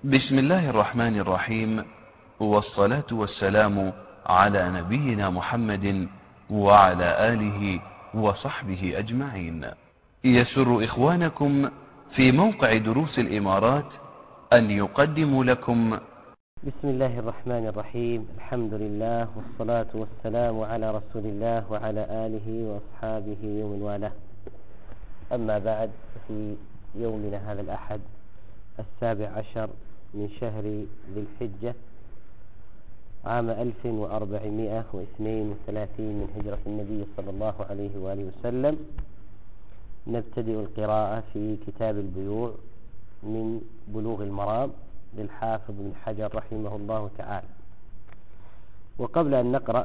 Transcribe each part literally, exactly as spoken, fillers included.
بسم الله الرحمن الرحيم، والصلاة والسلام على نبينا محمد وعلى آله وصحبه أجمعين. يسر إخوانكم في موقع دروس الإمارات أن يقدموا لكم بسم الله الرحمن الرحيم. الحمد لله والصلاة والسلام على رسول الله وعلى آله وأصحابه ومن والاه. أما بعد، في يومنا هذا الأحد السابع عشر من شهر ذي الحجة عام ألف وأربعمائة واثنين وثلاثين من هجرة النبي صلى الله عليه وآله وسلم، نبتدئ القراءة في كتاب البيوع من بلوغ المرام للحافظ بن حجر رحمه الله تعالى. وقبل أن نقرأ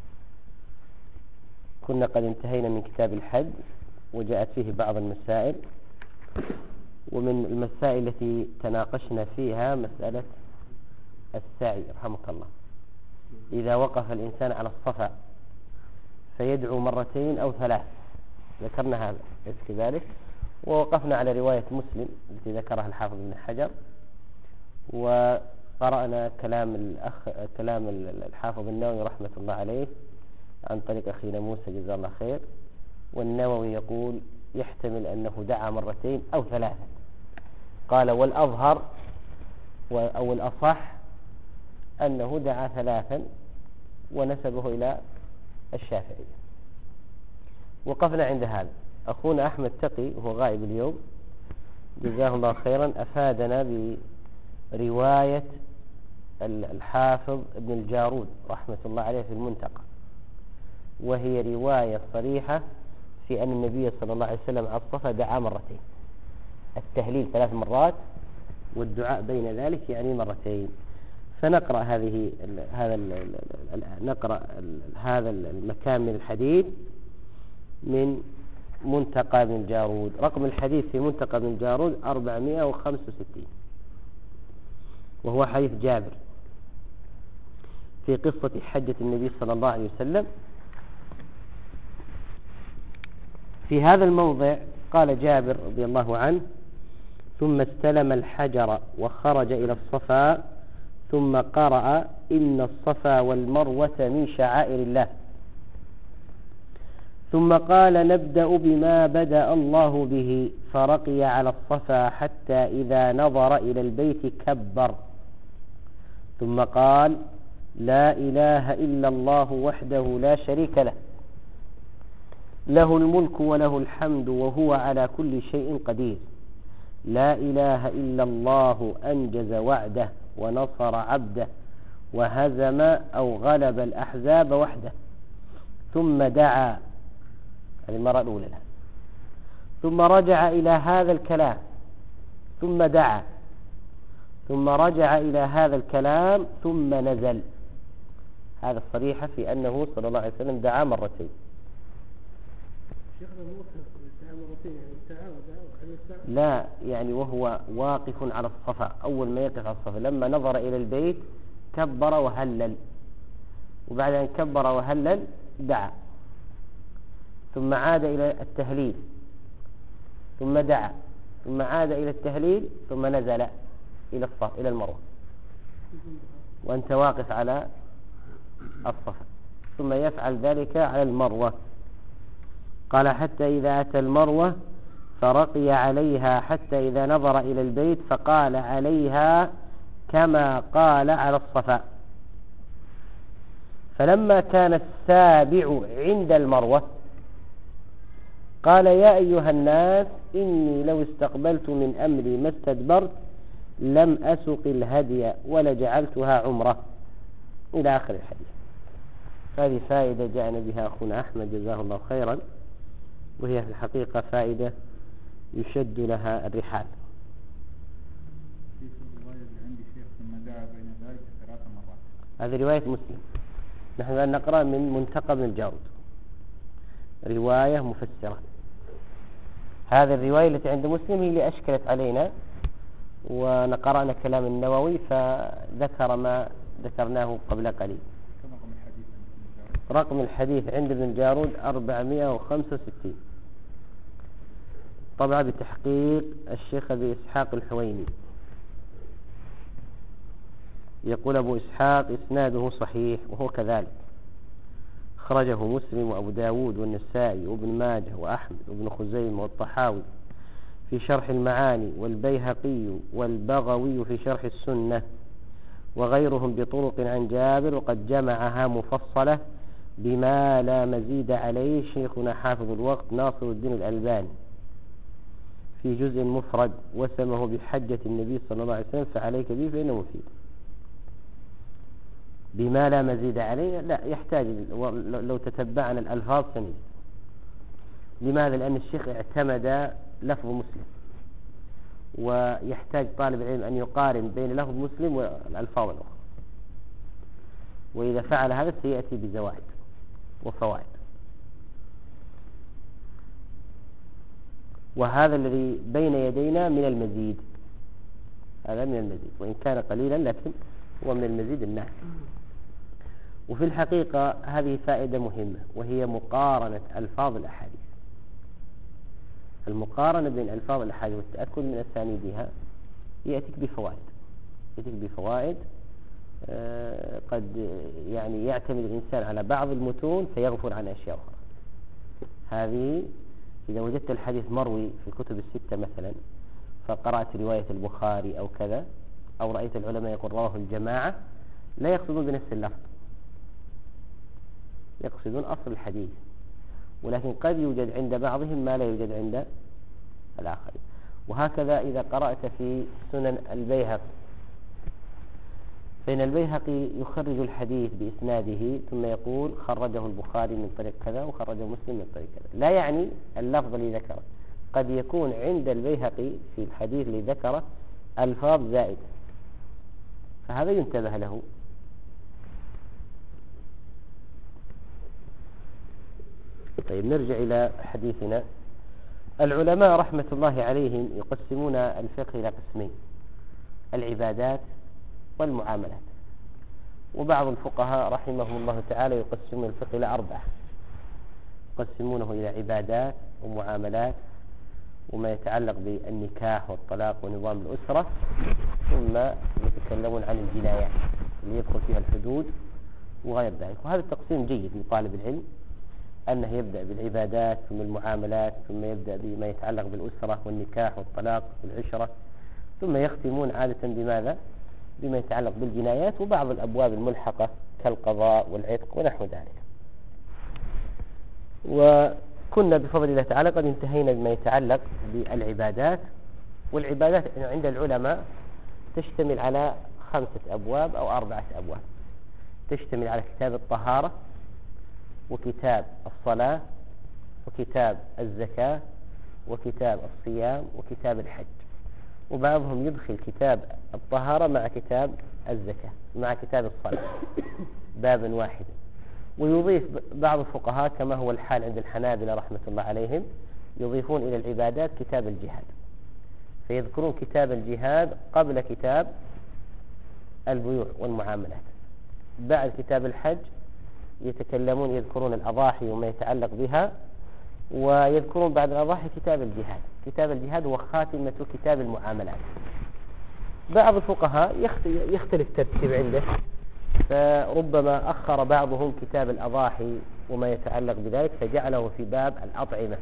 كنا قد انتهينا من كتاب الحج، وجاءت فيه بعض المسائل، ومن المسائل التي تناقشنا فيها مسألة السعي رحمك الله. إذا وقف الإنسان على الصفا فيدعو مرتين أو ثلاث، ذكرنا هذا كذلك، ووقفنا على رواية مسلم التي ذكرها الحافظ بن حجر، وقرأنا كلام الأخ كلام الحافظ النووي رحمة الله عليه عن طريق أخينا موسى جزاه الله خير. والنووي يقول يحتمل أنه دعا مرتين أو ثلاثة، قال والأظهر أو الأصح أنه دعا ثلاثا، ونسبه إلى الشافعي. وقفنا عند هذا. أخونا أحمد تقي وهو غائب اليوم جزاه الله خيرا أفادنا برواية الحافظ ابن الجارود رحمة الله عليه في المنتقى، وهي رواية صريحة في أن النبي صلى الله عليه وسلم على الصفا دعا مرتين، التهليل ثلاث مرات والدعاء بين ذلك يعني مرتين. فنقرأ هذه ال هذا ال نقرأ ال هذا المكان من الحديث من منتقى بن الجارود. رقم الحديث في منتقى بن الجارود أربعمائة وخمسة وستين، وهو حديث جابر في قصة حجة النبي صلى الله عليه وسلم. في هذا الموضع قال جابر رضي الله عنه: ثم استلم الحجر وخرج إلى الصفا، ثم قرأ: إن الصفا والمروة من شعائر الله. ثم قال: نبدأ بما بدأ الله به، فرقي على الصفا حتى إذا نظر إلى البيت كبر، ثم قال: لا إله إلا الله وحده لا شريك له، له الملك وله الحمد وهو على كل شيء قدير، لا إله إلا الله أنجز وعده ونصر عبده وهزم أو غلب الأحزاب وحده. ثم دعا، هذه المرة الأولى له. ثم رجع إلى هذا الكلام، ثم دعا، ثم رجع إلى هذا الكلام، ثم نزل. هذا الصريحة في أنه صلى الله عليه وسلم دعا مرتين. لا، يعني وهو واقف على الصفا، أول ما يقف على الصفا لما نظر إلى البيت كبر وهلل، وبعد أن كبر وهلل دعا، ثم عاد إلى التهليل، ثم دعا، ثم عاد إلى التهليل، ثم نزل إلى الصفا إلى المروة، وأنت واقف على الصفا، ثم يفعل ذلك على المروة. قال: حتى إذا أتى المروة فرقي عليها حتى إذا نظر إلى البيت فقال عليها كما قال على الصفا. فلما كان السابع عند المروة قال: يا أيها الناس، إني لو استقبلت من أمري ما استدبرت لم أسق الهدي ولجعلتها عمرة، إلى آخر الحديث. هذه فائدة جاءنا بها أخونا أحمد جزاه الله خيرا، وهي في الحقيقة فائدة يشد لها الرحال. هذه رواية مسلم، نحن الآن نقرأ من منتقى بن الجارود، رواية مفسرة. هذه الرواية التي عند مسلم هي اللي أشكلت علينا، ونقرأنا كلام النووي فذكر ما ذكرناه قبل قليل. رقم الحديث عند ابن الجارود أربعمائة وخمسة وستين، طبعا بتحقيق الشيخ أبي إسحاق الحويني. يقول أبو إسحاق إسناده صحيح، وهو كذلك، خرجه مسلم وأبو داود والنسائي وابن ماجه وأحمد وابن خزيمة والطحاوي في شرح المعاني والبيهقي والبغوي في شرح السنة وغيرهم بطرق عن جابر، وقد جمعها مفصلة بما لا مزيد عليه شيخنا حافظ الوقت ناصر الدين الألباني في جزء مفرد وسمه بحجة النبي صلى الله عليه وسلم، فعليك به فإنه مفيد. بما لا مزيد عليه لا يحتاج، لو تتبعنا الألفاظ سنجد. لماذا؟ لأن الشيخ اعتمد لفظ مسلم، ويحتاج طالب العلم أن يقارن بين لفظ مسلم والألفاظ الأخرى، وإذا فعل هذا سيأتي بزوائد وفوائد. وهذا الذي بين يدينا من المزيد، هذا من المزيد وإن كان قليلا لكن هو من المزيد النافع. وفي الحقيقة هذه فائدة مهمة، وهي مقارنة ألفاظ الأحاديث. المقارنة بين ألفاظ الأحاديث والتأكد من أسانيدها يأتيك بفوائد، يأتيك بفوائد آه قد يعني يعتمد الإنسان على بعض المتون فيغفل عن أشياء أخرى. هذه إذا وجدت الحديث مروي في الكتب الستة مثلا، فقرأت رواية البخاري أو كذا، أو رأيت العلماء يقول رواه الجماعة، لا يقصدون بنفس اللفظ، يقصدون أصل الحديث، ولكن قد يوجد عند بعضهم ما لا يوجد عند الآخرين. وهكذا إذا قرأت في سنن البيهقي، فإن البيهقي يخرج الحديث بإسناده ثم يقول خرجه البخاري من طريق كذا وخرجه مسلم من طريق كذا، لا يعني اللفظ اللي ذكره، قد يكون عند البيهقي في الحديث اللي ذكره ألفاظ زائدة، فهذا ينتبه له. طيب نرجع إلى حديثنا. العلماء رحمة الله عليهم يقسمون الفقه إلى قسمين: العبادات والمعاملات. وبعض الفقهاء رحمهم الله تعالى يقسمون الفقه إلى أربعة، يقسمونه إلى عبادات ومعاملات وما يتعلق بالنكاح والطلاق ونظام الأسرة، ثم يتكلمون عن الجنايات اللي يدخل فيها الحدود وغير ذلك. وهذا التقسيم جيد لطالب العلم، أنه يبدأ بالعبادات ثم المعاملات ثم يبدأ بما يتعلق بالأسرة والنكاح والطلاق والعشرة، ثم يختمون عادة بماذا؟ بما يتعلق بالجنايات وبعض الأبواب الملحقة كالقضاء والعتق ونحو ذلك. وكنا بفضل الله تعالى قد انتهينا بما يتعلق بالعبادات. والعبادات عند العلماء تشتمل على خمسة أبواب أو أربعة أبواب. تشتمل على كتاب الطهارة وكتاب الصلاة وكتاب الزكاة وكتاب الصيام وكتاب الحج. وبعضهم يدخل كتاب الطهارة مع كتاب الزكاة مع كتاب الصلاة بابا واحدا. ويضيف بعض الفقهاء كما هو الحال عند الحنابلة رحمة الله عليهم، يضيفون إلى العبادات كتاب الجهاد، فيذكرون كتاب الجهاد قبل كتاب البيوع والمعاملات. بعد كتاب الحج يتكلمون يذكرون الأضاحي وما يتعلق بها، ويذكرون بعد الأضاحي كتاب الجهاد. كتاب الجهاد هو خاتمة كتاب المعاملات. بعض الفقهاء يختلف ترتيب عنده، فربما أخر بعضهم كتاب الأضاحي وما يتعلق بذلك فجعله في باب الأطعمة،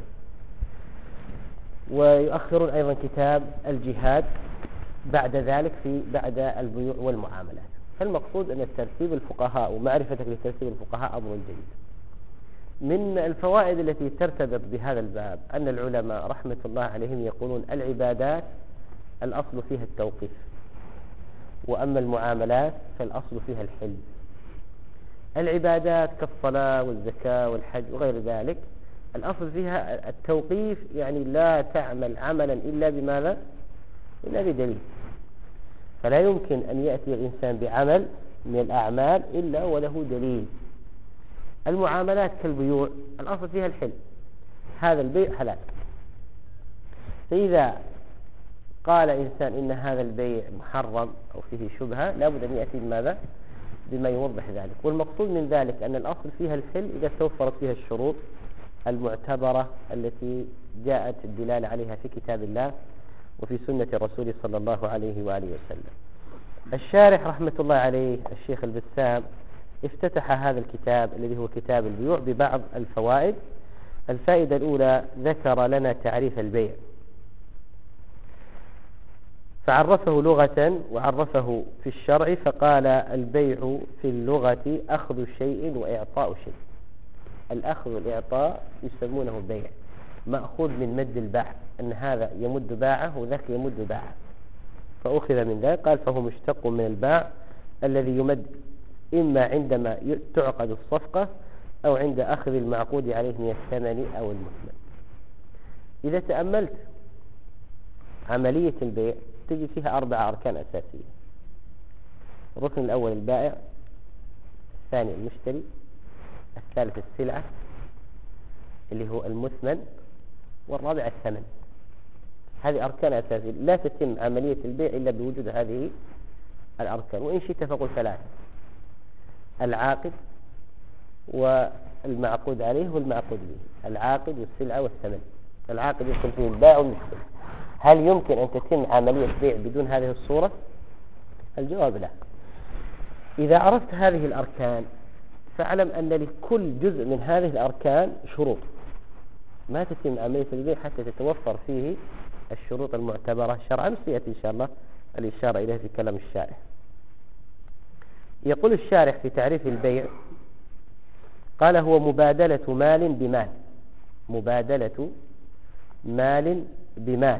ويؤخرون أيضا كتاب الجهاد بعد ذلك في بعد البيوع والمعاملات. فالمقصود أن الترتيب الفقهاء ومعرفتك لترتيب الفقهاء أمر جيد. من الفوائد التي ترتبط بهذا الباب أن العلماء رحمة الله عليهم يقولون العبادات الأصل فيها التوقيف، وأما المعاملات فالأصل فيها الحل. العبادات كالصلاة والزكاة والحج وغير ذلك الأصل فيها التوقيف، يعني لا تعمل عملا إلا بماذا؟ إلا بدليل. فلا يمكن أن يأتي الإنسان بعمل من الأعمال إلا وله دليل. المعاملات كالبيوع الأصل فيها الحل، هذا البيع حلال. فإذا قال إنسان إن هذا البيع محرم أو فيه شبهة لابد أن يأتي بماذا؟ بما يوضح ذلك. والمقصود من ذلك أن الأصل فيها الحل إذا توفرت فيها الشروط المعتبرة التي جاءت الدلالة عليها في كتاب الله وفي سنة الرسول صلى الله عليه وآله وسلم. الشارح رحمة الله عليه الشيخ البسام افتتح هذا الكتاب الذي هو كتاب البيوع ببعض الفوائد. الفائدة الأولى ذكر لنا تعريف البيع، فعرفه لغة وعرفه في الشرع، فقال البيع في اللغة أخذ شيء وإعطاء شيء. الأخذ والإعطاء يسمونه بيع، مأخوذ من مد الباع، أن هذا يمد باعه وذاك يمد باعه، فأخذ من ذلك. قال فهو مشتق من الباع الذي يمد إما عندما تعقد الصفقة أو عند أخذ المعقود عليه من الثمن أو المثمن. إذا تأملت عملية البيع تجد فيها أربع أركان أساسية: الركن الأول البائع، الثاني المشتري، الثالث السلعة اللي هو المثمن، والرابع الثمن. هذه أركان أساسية، لا تتم عملية البيع إلا بوجود هذه الأركان. وإن شئت فقل ثلاثة: العاقد والمعقود عليه والمعقود به، العاقد والسلعة والثمن. العاقد يدخل فيه البائع والمشتري. هل يمكن أن تتم عملية بيع بدون هذه الصورة؟ الجواب لا. إذا عرفت هذه الأركان فاعلم أن لكل جزء من هذه الأركان شروط، ما تتم عملية البيع حتى تتوفر فيه الشروط المعتبرة شرعا. سيأتي إن شاء الله الإشارة إليه في كلام الشارح. يقول الشارح في تعريف البيع، قال هو مبادلة مال بمال، مبادلة مال بمال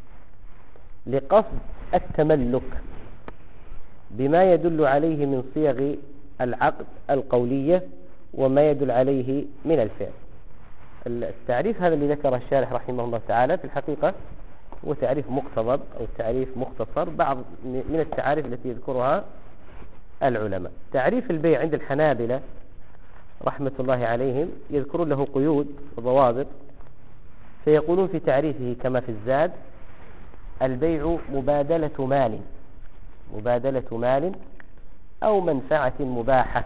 لقصد التملك بما يدل عليه من صيغ العقد القولية وما يدل عليه من الفعل. التعريف هذا اللي ذكره الشارح رحمه الله تعالى في الحقيقة هو تعريف مقتضب أو تعريف مختصر، بعض من التعاريف التي يذكرها العلماء. تعريف البيع عند الحنابلة رحمة الله عليهم يذكرون له قيود وضوابط، فيقولون في تعريفه كما في الزاد: البيع مبادلة مال، مبادلة مال أو منفعة مباحة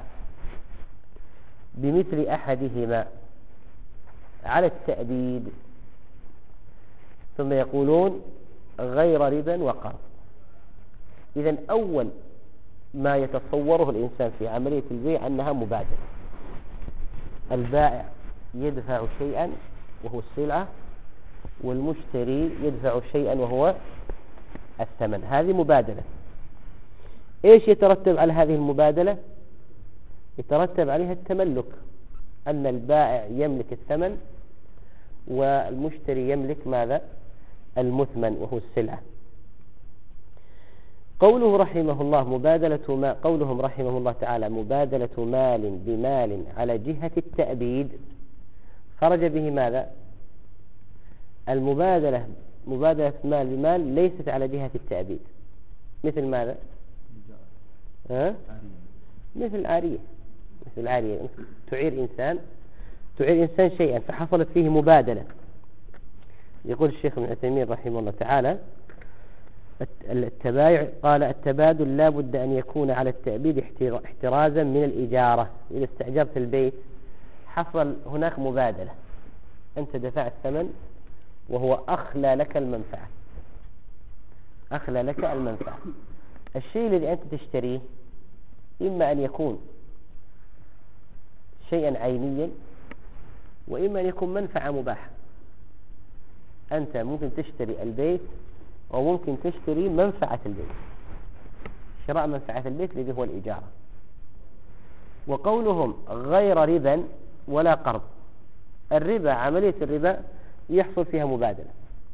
بمثل أحدهما على التأبيد. ثم يقولون غير ربا وقرض. إذن أول ما يتصوره الإنسان في عملية البيع أنها مبادلة، البائع يدفع شيئا وهو السلعة، والمشتري يدفع شيئا وهو الثمن. هذه مبادلة. إيش يترتب على هذه المبادلة؟ يترتب عليها التملك، أن البائع يملك الثمن والمشتري يملك ماذا؟ المثمن وهو السلعة. قوله رحمه الله مبادلة ما قولهم رحمه الله تعالى مبادلة مال بمال على جهة التأبيد، خرج به ماذا؟ المبادلة مبادلة مال بمال ليست على جهة التأبيد. مثل ماذا؟ ها؟ مثل العارية، مثل العارية تعير إنسان تعير إنسان شيئا فحصلت فيه مبادلة. يقول الشيخ ابن عثيمين رحمه الله تعالى التبايع، قال التبادل لا بد أن يكون على التأبيد احترازا من الإجارة. إذا استأجرت البيت حصل هناك مبادلة، أنت دفعت ثمن وهو أخلى لك المنفعة، أخلى لك المنفعة. الشيء الذي أنت تشتريه إما أن يكون شيئا عينيا وإما أن يكون منفعة مباحة. أنت ممكن تشتري البيت وممكن تشتري منفعة البيت. شراء منفعة البيت الذي هو الإجارة. وقولهم غير ربا ولا قرض، الربا عملية الربا يحصل فيها مبادلة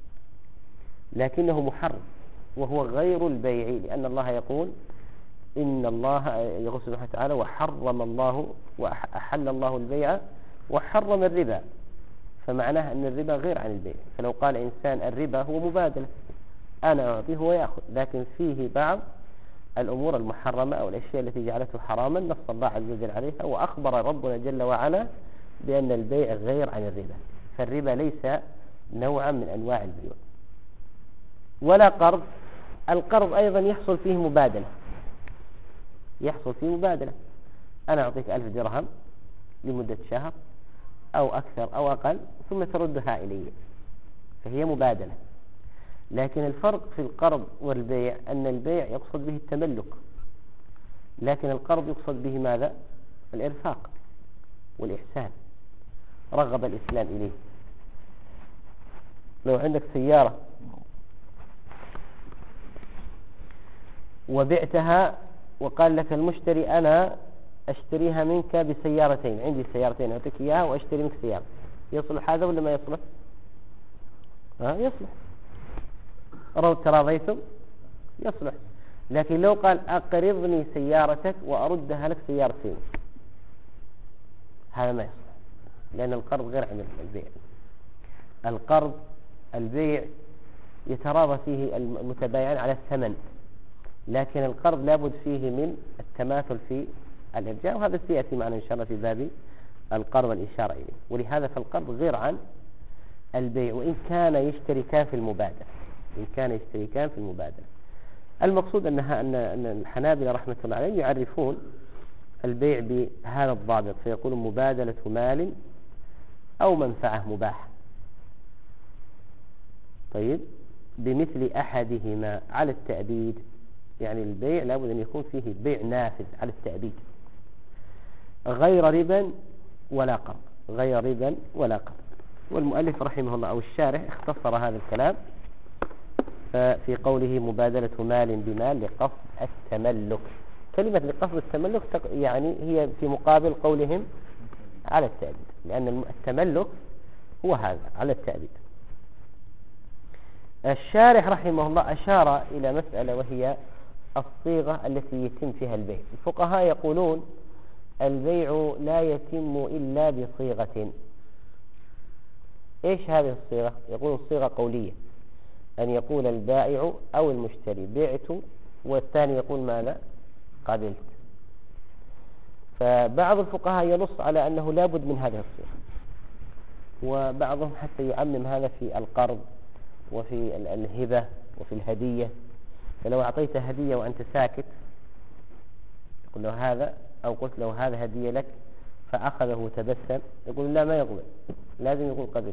لكنه محرم وهو غير البيع، لأن الله يقول إن الله يقول سبحانه وتعالى وحرم الله وأحل الله البيع وحرم الربا، فمعناه أن الربا غير عن البيع. فلو قال إنسان الربا هو مبادلة، أنا أعطيه ويأخذ، لكن فيه بعض الأمور المحرمة أو الأشياء التي جعلته حراما نص الله عز وجل عليها، وأخبر ربنا جل وعلا بأن البيع غير عن الربا، فالربا ليس نوعا من أنواع البيوع. ولا قرض، القرض أيضا يحصل فيه مبادلة، يحصل فيه مبادلة، أنا أعطيك ألف درهم لمدة شهر أو أكثر أو أقل ثم تردها إلي، فهي مبادلة. لكن الفرق في القرض والبيع أن البيع يقصد به التملك، لكن القرض يقصد به ماذا؟ الإرفاق والإحسان، رغب الإسلام إليه. لو عندك سيارة وبعتها وقال لك المشتري أنا أشتريها منك بسيارتين، عندي سيارتين أعطيك إياها وأشتري منك سيارة، يصلح هذا ولا ما يصلح؟ ها يصلح، لو تراضيتم يصلح. لكن لو قال أقرضني سيارتك وأردها لك سيارتين، هذا ما يصلح، لأن القرض غير عن البيع. القرض البيع يتراضى فيه المتبايعان على الثمن، لكن القرض لابد فيه من التماثل في الإرجاء، وهذا سيأتي معنا إن شاء الله في باب القرض والإشارة إليه. ولهذا فالقرض غير عن البيع، وإن كان يشتركان في المبادلة، إن كان يشتركان في المبادلة. المقصود أنها أن الحنابلة رحمة الله عليهم يعرفون البيع بهذا الضابط، فيقول مبادلة مال أو منفعة مباحة، طيب، بمثل أحدهما على التأبيد، يعني البيع لابد أن يكون فيه بيع نافذ على التأبيد، غير ربا ولا قرض، غير ربا ولا قرض. والمؤلف رحمه الله أو الشارح اختصر هذا الكلام في قوله مبادلة مال بمال لقصد التملك. كلمة لقصد التملك يعني هي في مقابل قولهم على التأبيد، لأن التملك هو هذا على التأبيد. الشارح رحمه الله أشار إلى مسألة وهي الصيغة التي يتم فيها البيع. الفقهاء يقولون البيع لا يتم إلا بصيغة. إيش هذه الصيغة؟ يقولون صيغة قولية، أن يقول البائع أو المشتري بعت، والثاني يقول ماذا؟ قبلت. فبعض الفقهاء ينص على أنه لا بد من هذه الصيغة، وبعضهم حتى يعمم هذا في القرض وفي الهبة وفي الهدية. فلو أعطيت هدية وأنت ساكت يقول له هذا، أو قلت له هذا هدية لك فأخذه وتبسم، يقول لا ما يقبل، لازم يقول قبل.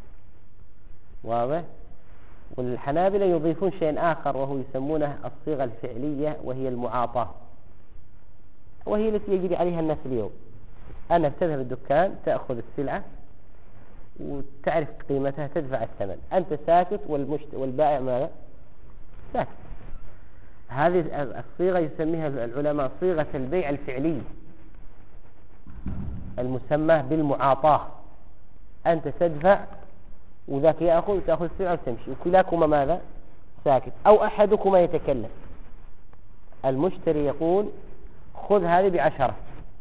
واضح؟ والحنابلة يضيفون شيء آخر وهو يسمونه الصيغة الفعلية، وهي المعاطاة، وهي التي يجري عليها الناس اليوم. أنا تذهب الدكان تأخذ السلعة وتعرف قيمتها تدفع الثمن، أنت ساكت والمشت... والبائع ماذا؟ ساكت. هذه الصيغة يسميها العلماء صيغة البيع الفعلي المسمى بالمعاطاة. أنت تدفع وذاك يأخذ وتأخذ السلعة وتمشي، وكلاكما ماذا؟ ساكت، أو أحدكما يتكلم. المشتري يقول خذ هذه بعشرة،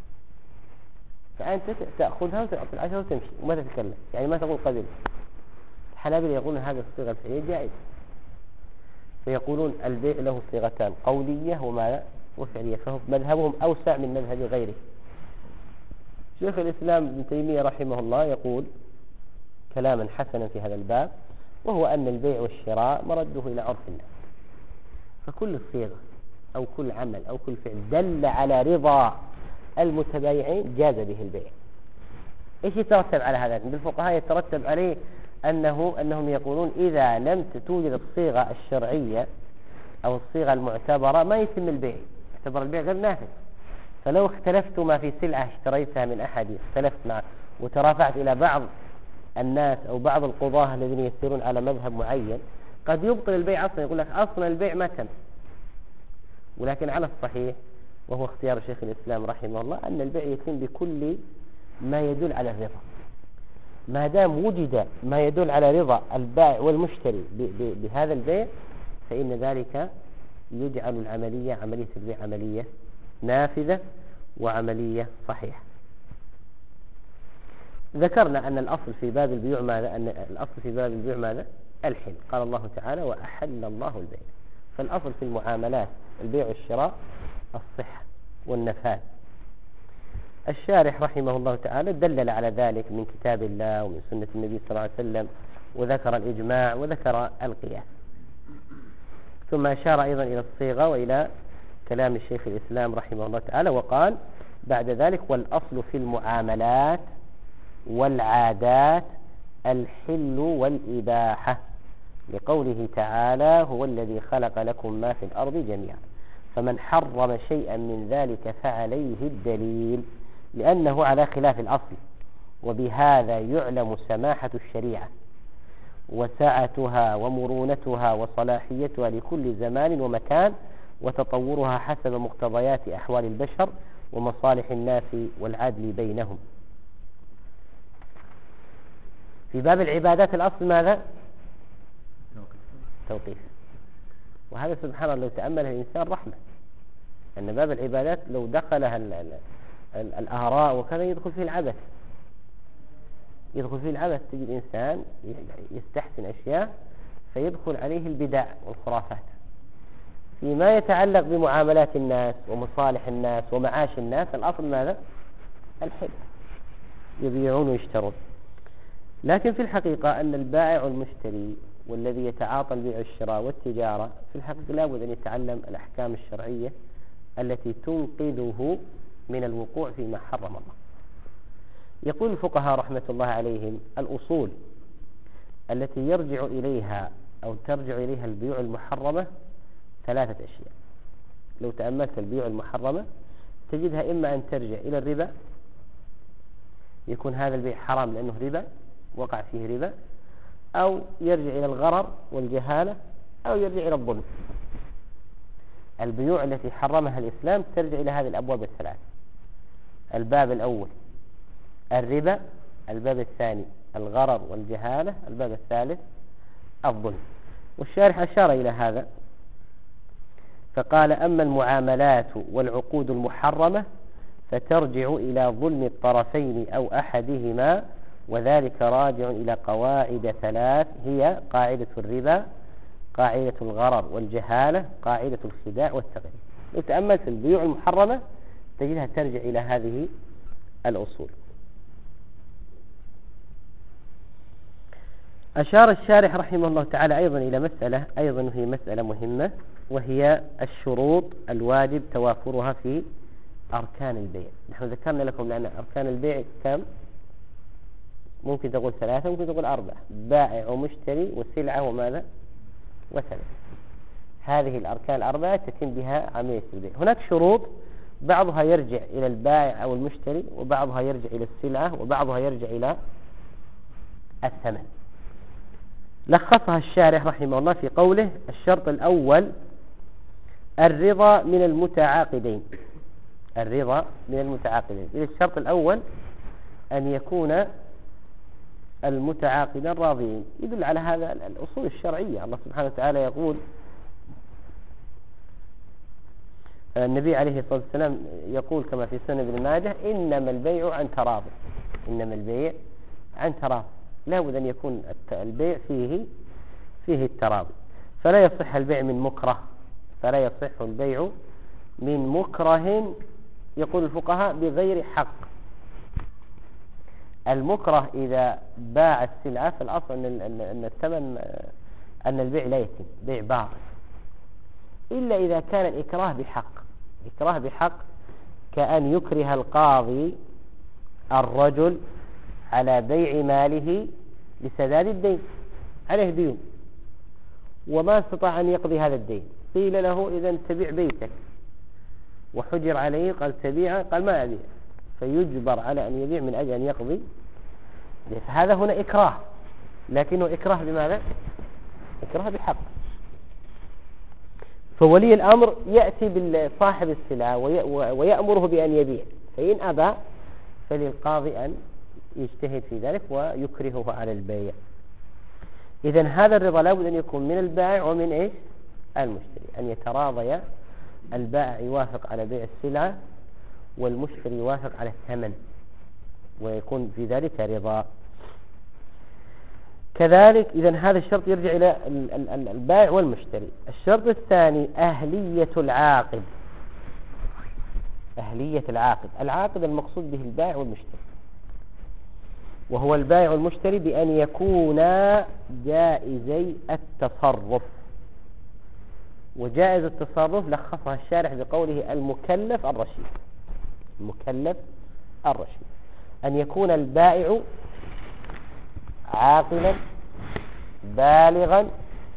فأنت تأخذها وتأخذ العشرة وتمشي وما تتكلم، يعني ما تقول قبل. الحنابلة يقولون هذا الصيغة الفعلية جائز، فيقولون البيع له صيغتان، قولية وماذا؟ وفعلية، فهو مذهبهم أوسع من مذهب غيره. شيخ الإسلام ابن تيمية رحمه الله يقول كلاما حسنا في هذا الباب، وهو أن البيع والشراء مرده إلى عرف الناس، فكل صيغة أو كل عمل أو كل فعل دل على رضا المتبايعين جاز به البيع. إيش يترتب على هذا؟ بالفقهاء يترتب عليه أنه أنهم يقولون إذا لم توجد الصيغة الشرعية أو الصيغة المعتبرة ما يتم البيع، يعتبر البيع غير نافذ. فلو اختلفتما في سلعة اشتريتها من أحد، اختلفت معه وترافعت إلى بعض الناس أو بعض القضاة الذين يسيرون على مذهب معين، قد يبطل البيع أصلا، يقول لك أصلا البيع ما تم. ولكن على الصحيح وهو اختيار شيخ الإسلام رحمه الله أن البيع يتم بكل ما يدل على الرضا. ما دام وجد ما يدل على رضا البائع والمشتري بهذا البيع، فإن ذلك يجعل العملية عملية البيع عملية نافذة وعملية صحيحة. ذكرنا أن الأصل في باب البيوع ماذا؟ أن الأصل في باب البيوع ماذا؟ الحل. قال الله تعالى وأحل الله البيع. فالأصل في المعاملات البيع والشراء الصحة والنفاذ. الشارح رحمه الله تعالى دلل على ذلك من كتاب الله ومن سنة النبي صلى الله عليه وسلم، وذكر الإجماع وذكر القياس، ثم أشار أيضا إلى الصيغة وإلى كلام الشيخ الإسلام رحمه الله تعالى، وقال بعد ذلك والأصل في المعاملات والعادات الحل والإباحة، لقوله تعالى هو الذي خلق لكم ما في الأرض جميعا، فمن حرم شيئا من ذلك فعليه الدليل، لأنه على خلاف الأصل. وبهذا يعلم سماحة الشريعة وسعتها ومرونتها وصلاحيتها لكل زمان ومكان، وتطورها حسب مقتضيات أحوال البشر ومصالح الناس والعدل بينهم. في باب العبادات الأصل ماذا؟ توقيف. وهذا سبحان الله لو تأمله الإنسان رحمة، أن باب العبادات لو دخلها ال ال ال الآراء وكذا يدخل فيه العبث، يدخل فيه العبث. تجد إنسان يستحسن أشياء فيدخل عليه البدع والخرافات فيما يتعلق بمعاملات الناس ومصالح الناس ومعاش الناس. الأصل ماذا؟ الحل، يبيعون ويشترون. لكن في الحقيقة أن البائع والمشتري والذي يتعاطى البيع والشراء والتجارة في الحقيقة لابد أن يتعلم الأحكام الشرعية التي تنقذه من الوقوع فيما حرم الله. يقول الفقهاء رحمة الله عليهم الأصول التي يرجع إليها أو ترجع إليها البيوع المحرمة ثلاثة أشياء. لو تأملت البيوع المحرمة تجدها إما أن ترجع إلى الربا، يكون هذا البيع حرام لأنه ربا وقع فيه ربا، أو يرجع إلى الغرر والجهالة، أو يرجع إلى الظلم. البيوع التي حرمها الإسلام ترجع إلى هذه الأبواب الثلاث. الباب الأول الربا، الباب الثاني الغرر والجهالة، الباب الثالث الظلم. والشارح أشار إلى هذا فقال أما المعاملات والعقود المحرمة فترجع إلى ظلم الطرفين أو أحدهما، وذلك راجع إلى قواعد ثلاث هي قاعدة الربا، قاعدة الغرر والجهالة، قاعدة الخداع والتغريب. لو تأملت البيوع المحرمة تجدها ترجع إلى هذه الأصول. أشار الشارح رحمه الله تعالى أيضا إلى مسألة أيضا هي مسألة مهمة، وهي الشروط الواجب توافرها في أركان البيع. نحن ذكرنا لكم لأن أركان البيع كم؟ ممكن تقول ثلاثة، ممكن تقول أربعة: بائع ومشتري وسلعة وماذا؟ وثمن. هذه الأركان الأربعة تتم بها عملية البيع. هناك شروط بعضها يرجع إلى البائع أو المشتري، وبعضها يرجع إلى السلعة، وبعضها يرجع إلى الثمن. لخصها الشارح رحمه الله في قوله: الشرط الأول الرضا من المتعاقدين. الرضا من المتعاقدين. الشرط الأول أن يكون المتعاقدان راضيين. يدل على هذا الأصول الشرعية. الله سبحانه وتعالى يقول، النبي عليه الصلاة والسلام يقول كما في سنن ابن ماجه: إنما البيع عن تراض. إنما البيع عن تراض. لا بد أن يكون البيع فيه فيه التراضي. فلا يصح البيع من مكره، فلا يصح البيع من مكره. يقول الفقهاء بغير حق. المكره إذا باع السلعة في الأصل أن أن الثمن أن البيع لا يتم، بيع باطل، إلا إذا كان الإكراه بحق. إكراه بحق كأن يكره القاضي الرجل على بيع ماله لسداد الدين، عليه ديون وما استطاع أن يقضي هذا الدين. قيل له: إذا تبيع بيتك، وحجر عليه قال تبيع، قال ما أبيع، فيجبر على أن يبيع من أجل أن يقضي. هذا هنا إكراه، لكنه إكراه بماذا؟ إكراه بحق. فولي الأمر يأتي بصاحب السلعة ويأمره بأن يبيع، فإن أبى فللقاضي أن يجتهد في ذلك ويكرهه على البيع. إذن هذا الرضا لابد أن يكون من البائع ومن إيش؟ المشتري، أن يتراضي. البائع يوافق على بيع السلعة والمشتري يوافق على الثمن، ويكون في ذلك رضا. كذلك إذن هذا الشرط يرجع إلى البائع والمشتري. الشرط الثاني أهلية العاقد. أهلية العاقد. العاقد المقصود به البائع والمشتري، وهو البائع والمشتري بأن يكونا جائزي التصرف. وجائز التصرف لخصها الشارح بقوله: المكلف الرشيد. المكلف الرشيد أن يكون البائع عاقلا بالغا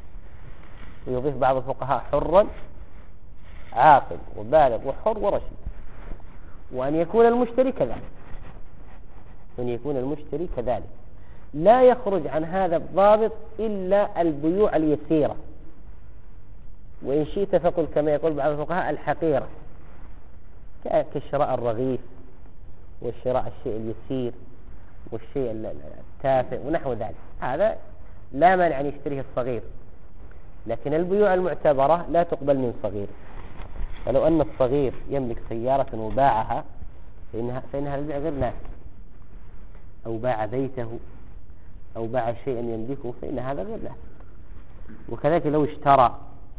ويضيف بعض الفقهاء حرا عاقل وبالغ وحر ورشيد، وأن يكون المشتري كذلك، أن يكون المشتري كذلك. لا يخرج عن هذا الضابط إلا البيوع اليسيرة، وإن شئت فقل كما يقول بعض الفقهاء الحقيرة، كشراء الرغيف والشراء الشيء اليسير والشيء التافه ونحو ذلك. هذا لا مانع أن يشتريه الصغير، لكن البيوع المعتبرة لا تقبل من صغير. فلو أن الصغير يملك سيارة وباعها فإنها, فإنها البيع غير نافع، أو باع بيته أو باع شيئا يملكه فإن هذا غير نافع. وكذلك لو اشترى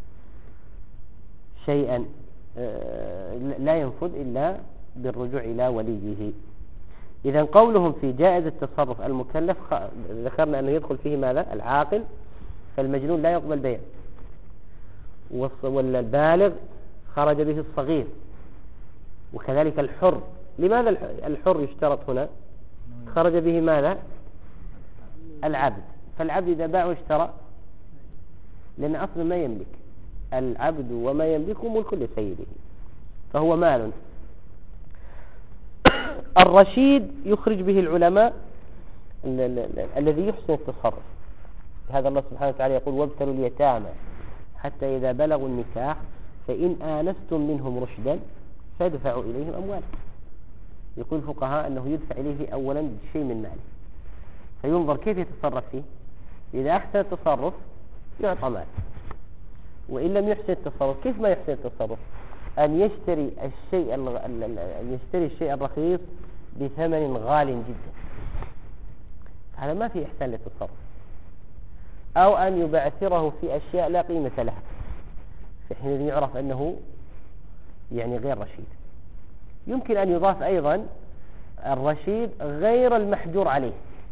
شيئا لا ينفذ إلا بالرجوع إلى وليه. إذا قولهم في جائز التصرف المكلف ذكرنا أنه يدخل فيه ماذا؟ العاقل، فالمجنون لا يقبل بيع، والبالغ خرج به الصغير، وكذلك الحر. لماذا الحر يشترط هنا؟ خرج به ماذا؟ العبد، فالعبد إذا باع واشترى لأن أصلا ما يملك، العبد وما يملكه ملك لسيده فهو مال. الرشيد يخرج به العلماء الذي يحسن التصرف. هذا الله سبحانه وتعالى يقول وابتلوا اليتامى حتى إذا بلغوا النكاح فإن آنستم منهم رشدا فادفعوا إليهم أموالهم. يقول الفقهاء أنه يدفع إليه أولا شيء من ماله، فينظر كيف يتصرف فيه. إذا أحسن التصرف يعطى مال، وإن لم يحسن التصرف كيف ما يحسن التصرف؟ أن يشتري الشيء أن يشتري الشيء الرخيص بثمن غال جدا، هذا ما في إحسان للتصرف. أو أن يبعثره في أشياء لا قيمة لها، في حين يعرف أنه يعني غير رشيد. يمكن أن يضاف أيضا الرشيد غير المحجور عليه،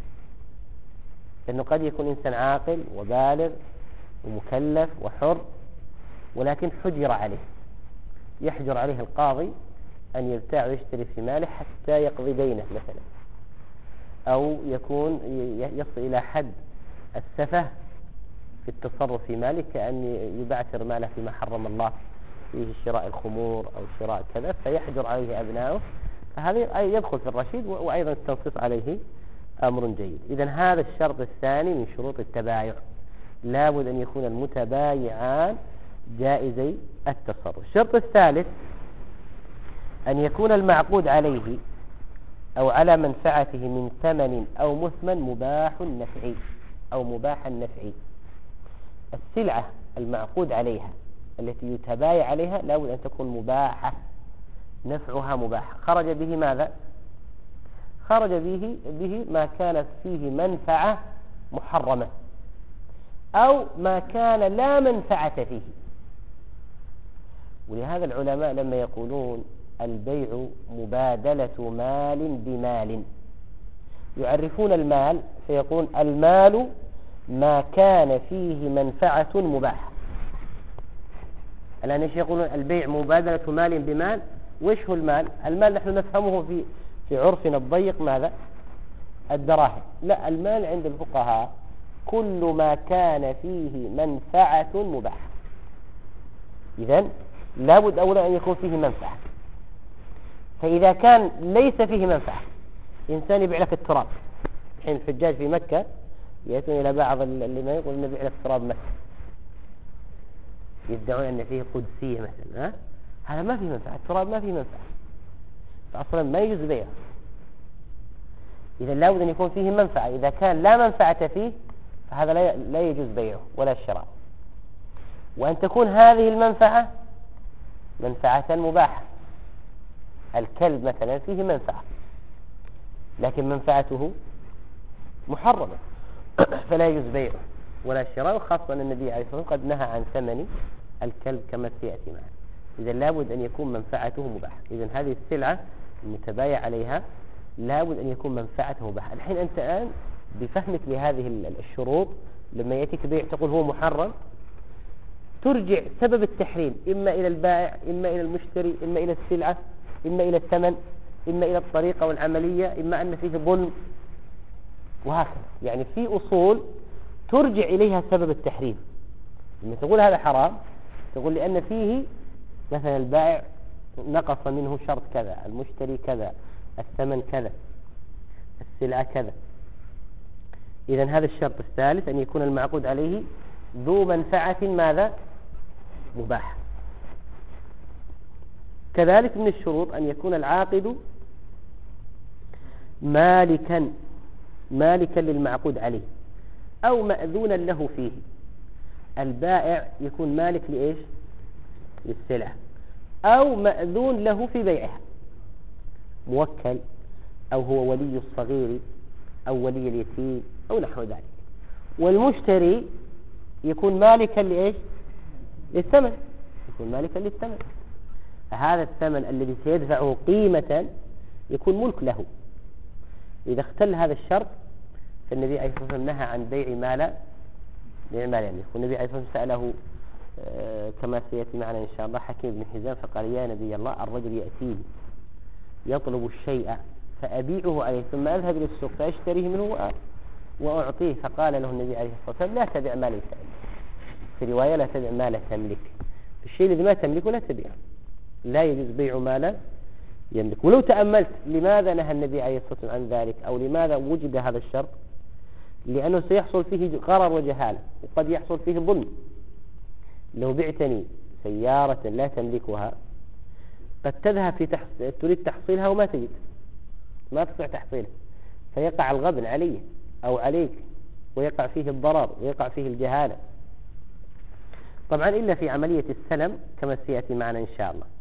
لأنه قد يكون إنسان عاقل وبالغ ومكلف وحر ولكن حجر عليه، يحجر عليه القاضي أن يبتاع ويشتري في ماله حتى يقضي دينه مثلا، أو يكون يصل إلى حد السفه في التصرف في ماله، كأن يبعثر ماله فيما حرم الله فيه شراء الخمور أو شراء كذا، فيحجر عليه أبنائه، فهذا يدخل في الرشيد. وأيضا التنصيص عليه أمر جيد. إذن هذا الشرط الثاني من شروط التبايع، لابد أن يكون المتبايعان جائزي التصرف. الشرط الثالث أن يكون المعقود عليه أو على منفعته من ثمن أو مثمن مباح النفع أو مباح النفع. السلعة المعقود عليها التي يتبايع عليها لابد أن تكون مباحة، نفعها مباح. خرج به ماذا؟ خرج به, به ما كانت فيه منفعة محرمة أو ما كان لا منفعة فيه. ولهذا العلماء لما يقولون البيع مبادلة مال بمال يعرفون المال فيقولون المال ما كان فيه منفعة مباحة. الآن ايش يقولون؟ البيع مبادلة مال بمال. وإيش هو المال؟ المال نحن نفهمه في في عرفنا الضيق ماذا؟ الدراهم. لا، المال عند الفقهاء كل ما كان فيه منفعة مباحة. إذن لابد أولا أن يكون فيه منفعة. فإذا كان ليس فيه منفعة، إنسان يبيع لك التراب، الحين الحجاج في مكة يأتون إلى بعض اللي ما يقول نبيع لك تراب مكة، يدعون أن فيه قدسية مثلا، ها؟ هذا ما فيه منفعة، التراب ما فيه منفعة، فأصلا ما يجوز بيعه. إذا لابد أن يكون فيه منفعة. إذا كان لا منفعة فيه فهذا لا يجوز بيعه ولا الشراء. وأن تكون هذه المنفعة منفعة مباحة. الكلب مثلا فيه منفعة لكن منفعته محرمة فلا يجوز بيعه ولا الشراء، خاصة أن النبي عليه الصلاة والسلام قد نهى عن ثمن الكلب كما سيأتي معنا. إذا لابد أن يكون منفعته مباحة. إذن هذه السلعة المتبايع عليها لابد أن يكون منفعته مباحة. الحين أنت الآن بفهمك لهذه الشروط لما يأتيك بيع تقول هو محرم، ترجع سبب التحريم إما إلى البائع، إما إلى المشتري، إما إلى السلعة، إما إلى الثمن، إما إلى الطريقة والعملية، إما أن فيه ظلم، وهكذا. يعني في أصول ترجع إليها سبب التحريم، لما تقول هذا حرام تقول لأن فيه مثلا البائع نقص منه شرط كذا، المشتري كذا، الثمن كذا، السلعة كذا. إذن هذا الشرط الثالث أن يكون المعقود عليه ذو منفعة ماذا؟ مباح. كذلك من الشروط أن يكون العاقد مالكا مالكا للمعقود عليه أو مأذونا له فيه. البائع يكون مالك لإيش؟ للسلعة، أو مأذون له في بيعها، موكل أو هو ولي الصغير أو ولي اليتيم أو نحو ذلك. والمشتري يكون مالكا لإيش؟ للثمن، يكون مالكا للثمن. فهذا الثمن الذي سيدفعه قيمة يكون ملك له. إذا اختل هذا الشرط فالنبي عليه الصلاة والسلام نهى عن بيع ما لا بيع ما لا يملك. والنبي عليه الصلاة والسلام سأله كما سيأتي معنا إن شاء الله حكيم بن حزام فقال يا نبي الله الرجل يأتيني يطلب الشيء فأبيعه عليه ثم أذهب إلى السوق فأشتريه منه وأعطيه. فقال له النبي عليه الصلاة والسلام لا تبع ما ليس عندك. في رواية لا تبع ما لا تملك. الشيء الذي ما تملكه لا تبيعه، لا يجوز بيع ما لا يملك. ولو تأملت لماذا نهى النبي عليه الصلاة والسلام عن ذلك أو لماذا وجد هذا الشرط؟ لأنه سيحصل فيه غرر وجهالة وقد يحصل فيه ظلم. لو بعتني سيارة لا تملكها قد تذهب في تحص... تريد تحصيلها وما تجد، ما تستطيع تحصيلها، فيقع الغبن علي أو عليك ويقع فيه الضرر ويقع فيه الجهالة. طبعا إلا في عملية السلم كما سيأتي معنا إن شاء الله.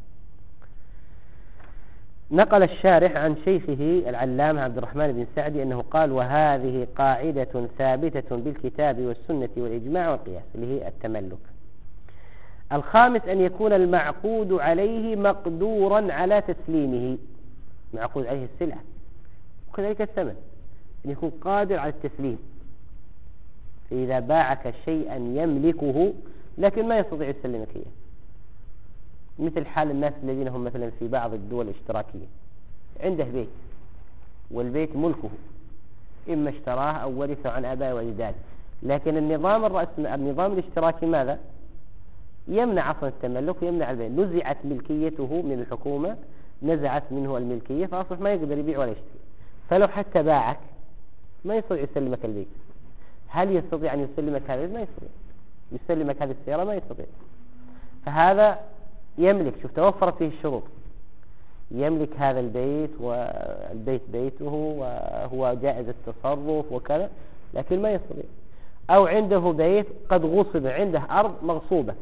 نقل الشارح عن شيخه العلامة عبد الرحمن بن سعدي أنه قال وهذه قاعدة ثابتة بالكتاب والسنة والإجماع والقياس اللي هي التملك. الخامس أن يكون المعقود عليه مقدورا على تسليمه، معقود عليه السلعة وكذلك الثمن، أن يكون قادر على التسليم. فإذا باعك شيئا يملكه لكن ما يستطيع يسلمك إياه، مثل حال الناس الذين هم مثلا في بعض الدول الاشتراكية عنده بيت والبيت ملكه، إما اشتراه أو ورثه عن آبائه وأجداده، لكن النظام الرأس النظام الاشتراكي ماذا؟ يمنع أصلا التملك ويمنع البيع. نزعت ملكيته من الحكومة، نزعت منه الملكية فأصبح ما يقدر يبيع ولا يشتري. فلو حتى باعك ما يستطيع يسلمك البيت. هل يستطيع أن يسلمك هذا البيت؟ ما يستطيع. يسلمك هذه السيارة؟ ما يستطيع. فهذا يملك، شوف توفرت فيه الشروط، يملك هذا البيت والبيت بيته وهو جائز التصرف وكذا، لكن ما يستطيع. أو عنده بيت قد غصب، عنده أرض مغصوبة،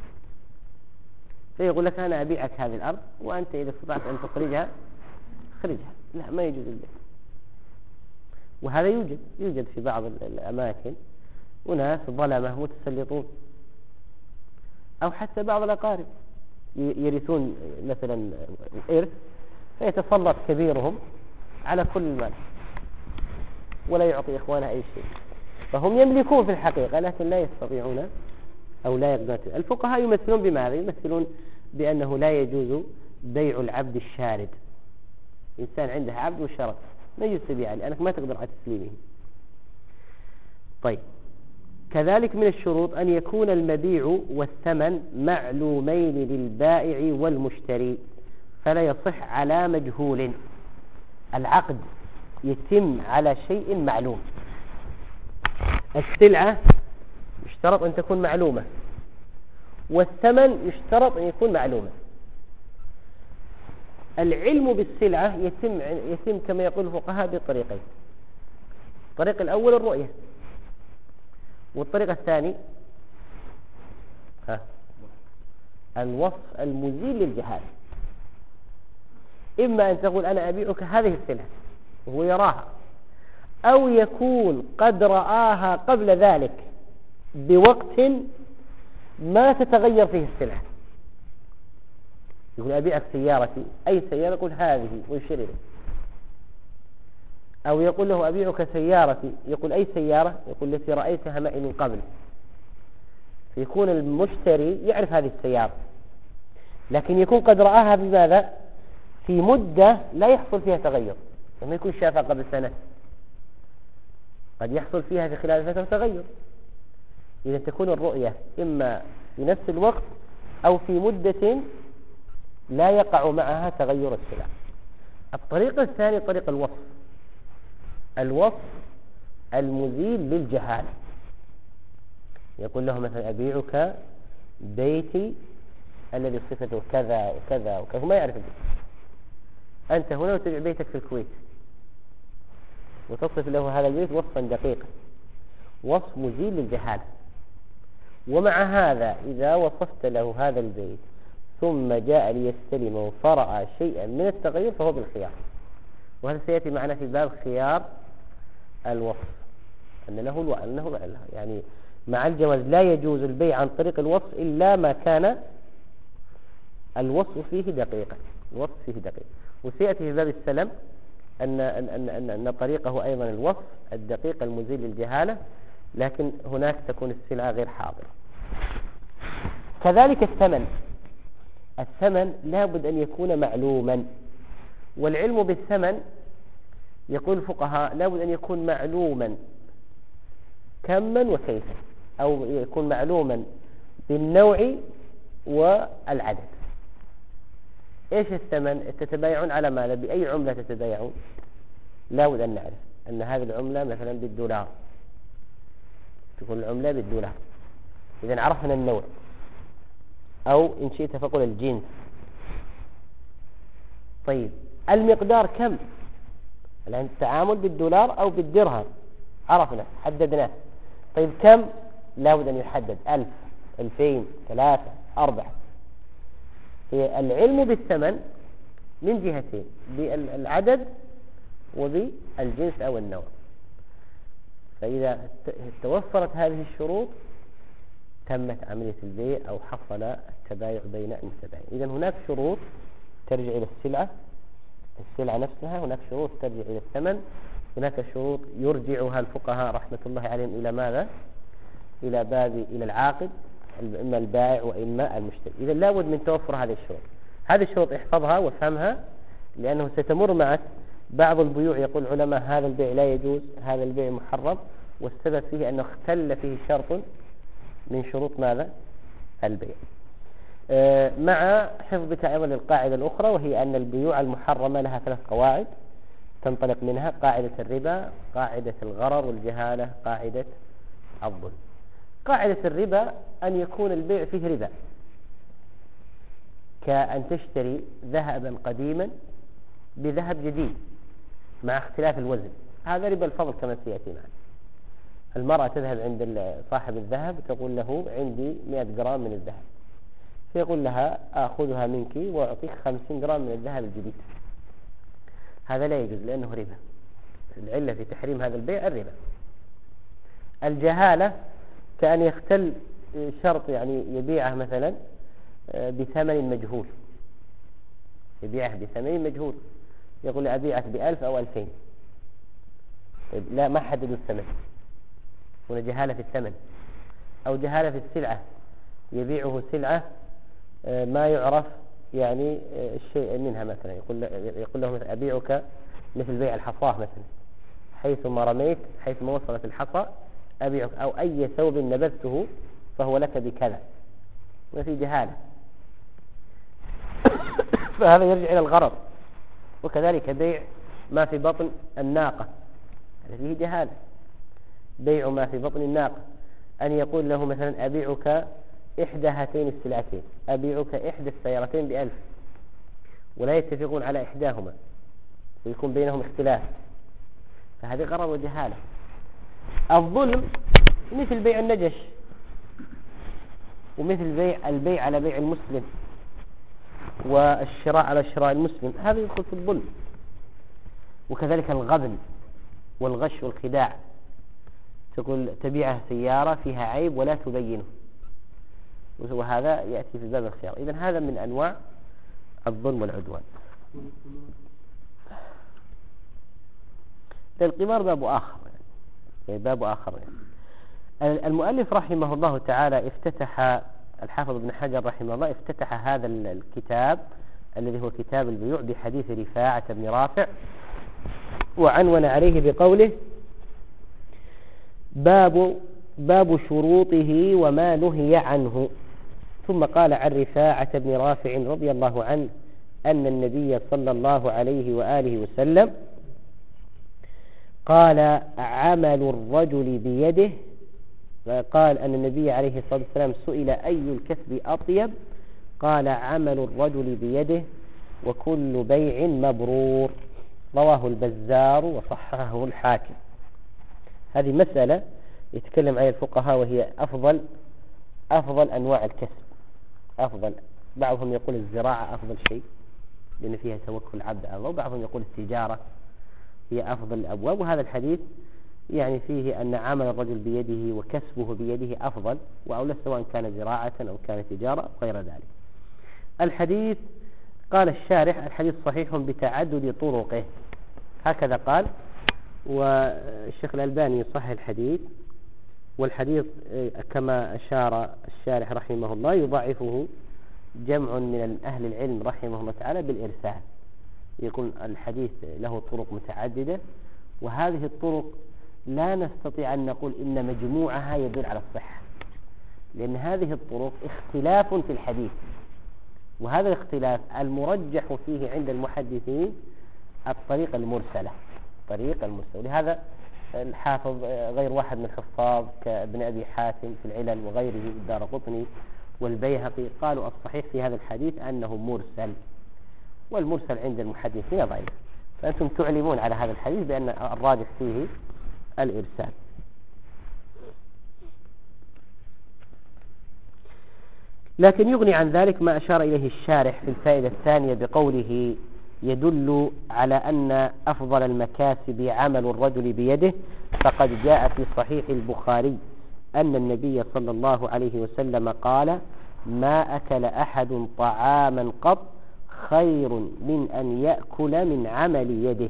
فيقول لك أنا أبيعك هذه الأرض وأنت إذا استطعت أن تخرجها خرجها. لا، ما يجوز البيع. وهذا يوجد يوجد في بعض الأماكن وناس ظلمة متسلطون، أو حتى بعض الأقارب يرثون مثلا الإرث فيتسلط كبيرهم على كل المال ولا يعطي إخوانه أي شيء، فهم يملكون في الحقيقة لكن لا يستطيعون أو لا يقدرون. الفقهاء يمثلون بماذا؟ يمثلون بأنه لا يجوز بيع العبد الشارد. إنسان عنده عبد وشرد ما يجوز تبيعه لأنك ما تقدر على تسليمه. طيب، كذلك من الشروط أن يكون المبيع والثمن معلومين للبائع والمشتري، فلا يصح على مجهول. العقد يتم على شيء معلوم. السلعة يشترط أن تكون معلومة، والثمن يشترط أن يكون معلوما. العلم بالسلعة يتم يتم كما يقول الفقهاء بطريقين. الطريق الأول الرؤية، والطريق الثاني ها الوصف المزيل للجهال. إما أن تقول أنا أبيعك هذه السلعة وهو يراها، أو يكون قد رآها قبل ذلك بوقت ما تتغير فيه السلعة. يقول أبيعك سيارتي، أي سيارة؟ يقول هذه ويشير إليه. أو يقول له أبيعك سيارتي، يقول أي سيارة؟ يقول التي رأيتها معي من قبل. فيكون المشتري يعرف هذه السيارة، لكن يكون قد رآها بماذا؟ في مدة لا يحصل فيها تغير، لما يكون شافها قبل سنة قد يحصل فيها في خلال فترة تغير. إذا تكون الرؤية إما في نفس الوقت أو في مدة لا يقع معها تغير السلع. الطريق الثاني طريق الوصف، الوصف المزيل للجهالة. يقول له مثلا أبيعك بيتي الذي صفته كذا وكذا وكذا، ما يعرف البيت، أنت هنا وتبيع بيتك في الكويت، وتصف له هذا البيت وصفا دقيقا، وصف مزيل للجهالة. ومع هذا إذا وصفت له هذا البيت ثم جاء ليستلمه فرأى شيئا من التغير فهو بالخيار، وهذا سيأتي معنا في باب خيار الوصف، أن له الو... أنه يعني مع الجواز لا يجوز البيع عن طريق الوصف إلا ما كان الوصف فيه دقيقا، الوصف فيه دقيق. وسيأتي في باب السلم أن, أن, أن, أن, أن طريقه أيضا الوصف الدقيق المزيل للجهالة، لكن هناك تكون السلعة غير حاضرة. كذلك الثمن، الثمن لا بد أن يكون معلوما، والعلم بالثمن يقول الفقهاء لا بد أن يكون معلوما كما وكيفا، أو يكون معلوما بالنوع والعدد. إيش الثمن؟ تتبايعون على ماذا؟ بأي عملة تتبايعون؟ لا بد أن نعرف أن هذه العملة مثلا بالدولار، تكون العملة بالدولار، إذا عرفنا النوع، أو إن شئت فقل الجنس. طيب المقدار كم؟ الآن التعامل بالدولار أو بالدرهم عرفنا حددناه. طيب كم؟ لا بد أن يحدد، ألف، ألفين، ثلاثة، أربعة. العلم بالثمن من جهتين، بالعدد وبالجنس أو النوع. فإذا توفرت هذه الشروط تمت عملية البيع أو حصل التبايع بين المتبايعين. إذن هناك شروط ترجع إلى السلعة، السلعة نفسها، هناك شروط ترجع إلى الثمن، هناك شروط يرجعها الفقهاء رحمة الله عليهم إلى ماذا؟ إلى باب إلى العاقد، إما البائع وإما المشتري. إذا لا بد من توفر هذه الشروط. هذه الشروط احفظها وافهمها، لأنه ستمر معك بعض البيوع يقول العلماء هذا البيع لا يجوز، هذا البيع محرم، والسبب فيه أنه اختل فيه شرط من شروط ماذا؟ البيع. آه مع حفظك أيضا للقاعدة الأخرى، وهي أن البيوع المحرمة لها ثلاث قواعد تنطلق منها: قاعدة الربا، قاعدة الغرر والجهالة، قاعدة الظلم. قاعدة الربا أن يكون البيع فيه ربا، كأن تشتري ذهبا قديما بذهب جديد مع اختلاف الوزن، هذا ربا الفضل كما سيأتي معنا. المرأة تذهب عند صاحب الذهب تقول له عندي مئة جرام من الذهب، فيقول لها آخذها منك وأعطيك خمسين جرام من الذهب الجديد. هذا لا يجوز لأنه ربا، العلة في تحريم هذا البيع الربا. الجهالة كأن يختل شرط، يعني يبيعه مثلا بثمن مجهول، يبيعه بثمن مجهول، يقول لي أبيعك بألف أو ألفين، طيب لا ما حددوا الثمن، هنا جهالة في الثمن. أو جهالة في السلعة، يبيعه سلعة ما يعرف يعني الشيء منها، مثلا يقول يقول له مثلا أبيعك مثل بيع الحصاة مثلا، حيث ما رميت حيث ما وصلت الحصى أبيعك، أو أي ثوب نبذته فهو لك بكذا، وفي جهالة. فهذا يرجع إلى الغرض. وكذلك بيع ما في بطن الناقة، هذا فيه جهالة. بيع ما في بطن الناقة، أن يقول له مثلا أبيعك إحدى هاتين السلعتين، أبيعك إحدى السيارتين بألف، ولا يتفقون على إحداهما ويكون بينهم اختلاف، فهذه غرض وجهالة. الظلم مثل بيع النجش، ومثل بيع البيع على بيع المسلم، والشراء على شراء المسلم، هذا يدخل في الظلم. وكذلك الغبن والغش والخداع، تقول تبيعها سيارة فيها عيب ولا تبينه، وهذا يأتي في باب الخيار. إذن هذا من أنواع الظلم والعدوان. القمار باب آخر، يعني باب آخر يعني. المؤلف رحمه الله تعالى افتتح، الحافظ ابن حجر رحمه الله افتتح هذا الكتاب الذي هو كتاب البيوع بحديث رفاعة بن رافع، وعنون عليه بقوله: باب باب شروطه وما نهي عنه. ثم قال عن رفاعة بن رافع رضي الله عنه أن النبي صلى الله عليه وآله وسلم قال عمل الرجل بيده، قال أن النبي عليه الصلاة والسلام سئل أي الكسب أطيب، قال عمل الرجل بيده وكل بيع مبرور. رواه البزار وصححه الحاكم. هذه مسألة يتكلم عليها الفقهاء وهي أفضل أفضل أنواع الكسب. أفضل بعضهم يقول الزراعة أفضل شيء لأن فيها توكل العبد على الله، وبعضهم يقول التجارة هي أفضل الأبواب. وهذا الحديث يعني فيه أن عمل الرجل بيده وكسبه بيده أفضل وأولى، سواء كان زراعة أو كان تجارة أو غير ذلك. الحديث قال الشارح الحديث صحيح بتعدد طرقه، هكذا قال، والشيخ الألباني يصحح الحديث، والحديث كما أشار الشارح رحمه الله يضعفه جمع من أهل العلم رحمه الله تعالى بالإرسال، يكون الحديث له طرق متعددة، وهذه الطرق لا نستطيع أن نقول إن مجموعها يدل على الصحة، لأن هذه الطرق اختلاف في الحديث، وهذا الاختلاف المرجح فيه عند المحدثين الطريقة المرسلة، طريق المرسل. ولهذا الحافظ غير واحد من الحفاظ كابن أبي حاتم في العلل وغيره الدارقطني والبيهقي قالوا الصحيح في هذا الحديث أنه مرسل، والمرسل عند المحدثين ضعيف، فأنتم تعلمون على هذا الحديث بأن الراجح فيه الإرسال. لكن يغني عن ذلك ما أشار إليه الشارح في الفائدة الثانية بقوله يدل على أن أفضل المكاسب عمل الرجل بيده، فقد جاء في صحيح البخاري أن النبي صلى الله عليه وسلم قال ما أكل أحد طعاما قط خير من أن يأكل من عمل يده.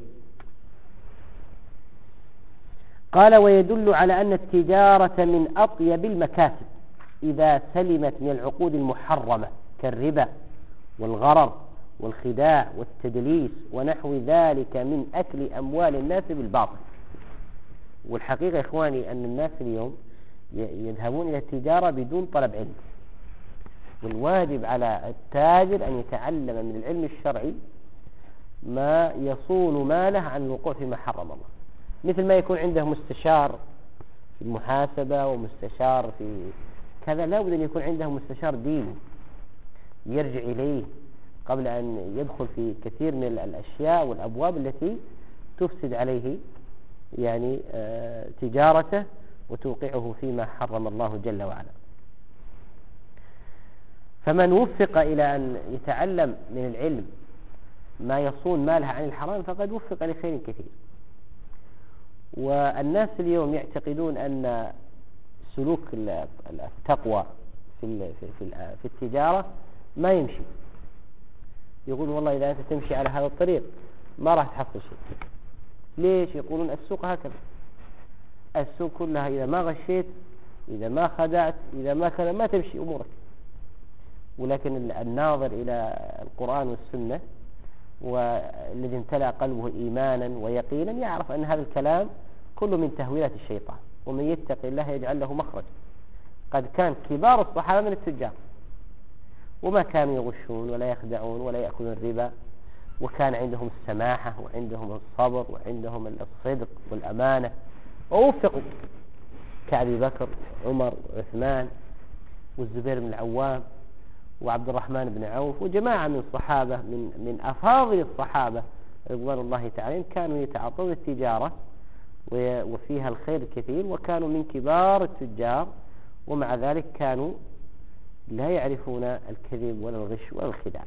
قال ويدل على أن التجارة من أطيب المكاسب إذا سلمت من العقود المحرمة كالربا والغرر والخداع والتدليس ونحو ذلك من أكل أموال الناس بالباطل. والحقيقة إخواني أن الناس اليوم يذهبون إلى التجارة بدون طلب علم، والواجب على التاجر أن يتعلم من العلم الشرعي ما يصون ماله عن الوقوع فيما حرم الله، مثل ما يكون عنده مستشار في المحاسبة ومستشار في كذا، لا بد أن يكون عنده مستشار ديني يرجع إليه قبل أن يدخل في كثير من الأشياء والأبواب التي تفسد عليه يعني آه تجارته وتوقعه فيما حرم الله جل وعلا. فمن وفق إلى أن يتعلم من العلم ما يصون ماله عن الحرام فقد وفق لخير كثير. والناس اليوم يعتقدون أن سلوك التقوى في في التجارة ما يمشي، يقول والله إذا أنت تمشي على هذا الطريق ما راح تحصل شيء. ليش؟ يقولون السوق هكذا، السوق كلها إذا ما غشيت، إذا ما خدعت، إذا ما كذا ما تمشي أمورك. ولكن الناظر إلى القرآن والسنة والذي امتلأ قلبه إيمانا ويقينا يعرف أن هذا الكلام كله من تهويلات الشيطان، ومن يتق الله يجعل له مخرج. قد كان كبار الصحابة من التجار وما كانوا يغشون ولا يخدعون ولا يأكلون الربا، وكان عندهم السماحة وعندهم الصبر وعندهم الصدق والأمانة، ووفقوا كأبي بكر عمر وعثمان والزبير بن العوام وعبد الرحمن بن عوف وجماعة من الصحابة من من أفاضل الصحابة رضوان الله تعالى كانوا يتعاطون التجارة وفيها الخير الكثير، وكانوا من كبار التجار، ومع ذلك كانوا لا يعرفون الكذب ولا الغش ولا الخداع.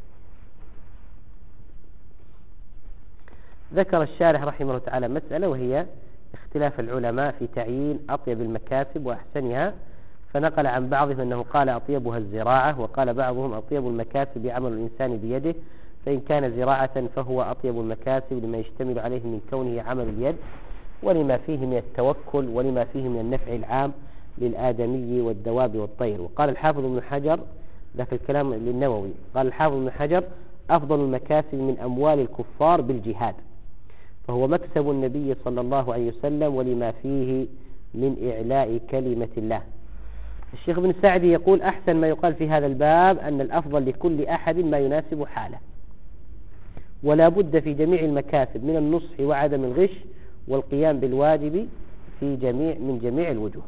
ذكر الشارح رحمه الله تعالى مسألة وهي اختلاف العلماء في تعيين أطيب المكاسب وأحسنها، فنقل عن بعضهم أنه قال أطيبها الزراعة، وقال بعضهم أطيب المكاسب عمل الإنسان بيده، فإن كان زراعة فهو أطيب المكاسب لما يشتمل عليه من كونه عمل اليد، ولما فيه من التوكل، ولما فيه من النفع العام للآدمي والدواب والطير. وقال الحافظ ابن حجر، ذاك الكلام للنووي، قال الحافظ ابن حجر أفضل المكاسب من أموال الكفار بالجهاد، فهو مكسب النبي صلى الله عليه وسلم، ولما فيه من إعلاء كلمة الله. الشيخ ابن سعدي يقول أحسن ما يقال في هذا الباب أن الأفضل لكل أحد ما يناسب حاله، ولا بد في جميع المكاسب من النصح وعدم الغش والقيام بالواجب في جميع من جميع الوجوه.